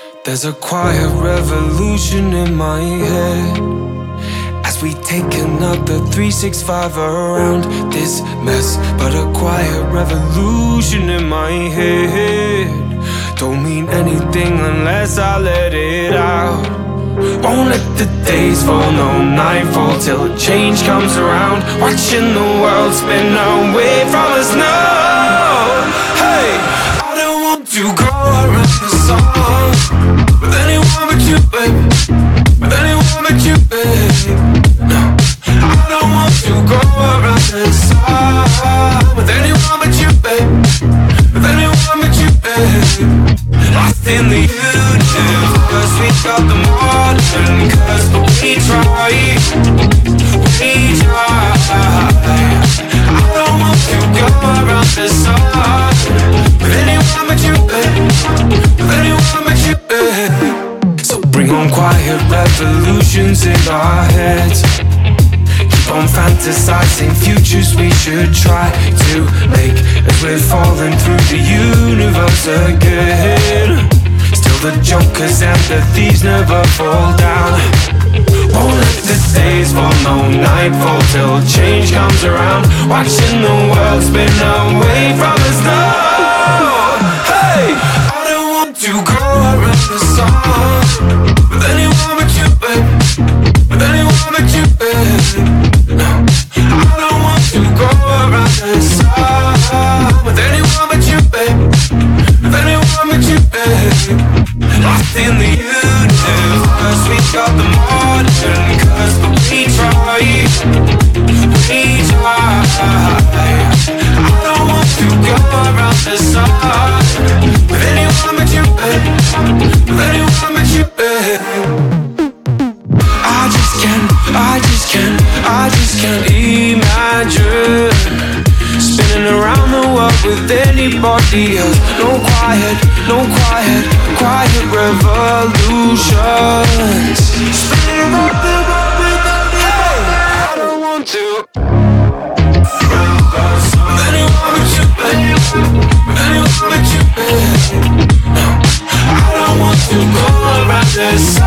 There's a quiet revolution in my head as we take another 365 around this mess. But a quiet revolution in my head don't mean anything unless I let it out. Won't let the days fall, no nightfall till change comes around. Watching the world spin away from us now. Hey, I don't want to go around the song with anyone but you, baby. With anyone but you, baby. No, I don't want to go around the song with anyone but you, baby. With anyone but you, baby. Lost in the universe, we got the modern curse, but we try, we try. I don't want to go around the sun with anyone but you, babe. With anyone but you, babe. So bring on quiet revolutions in our heads. Keep on fantasizing futures we should try to make as we're falling through the universe again. Still the jokers and the thieves never fall down. Won't let the days fall, no nightfall till change comes around. Watching the world spin away from us now. Hey, I don't want to go around the sun with anyone but you, baby. With anyone but you, baby. No, I don't want to go around the sun with anyone but you, baby. With anyone but you, baby. Lost in the universe, we got the modern curse, but we try, we try. I don't want to go around the sun with anyone but you, baby. With anyone but you, baby. I just can't imagine spinning around the world with anybody else. No quiet revolutions. Spinning around the world with, hey, I don't want to. With anyone but you, babe. With anyone but you, babe. No, I don't want to go around the sun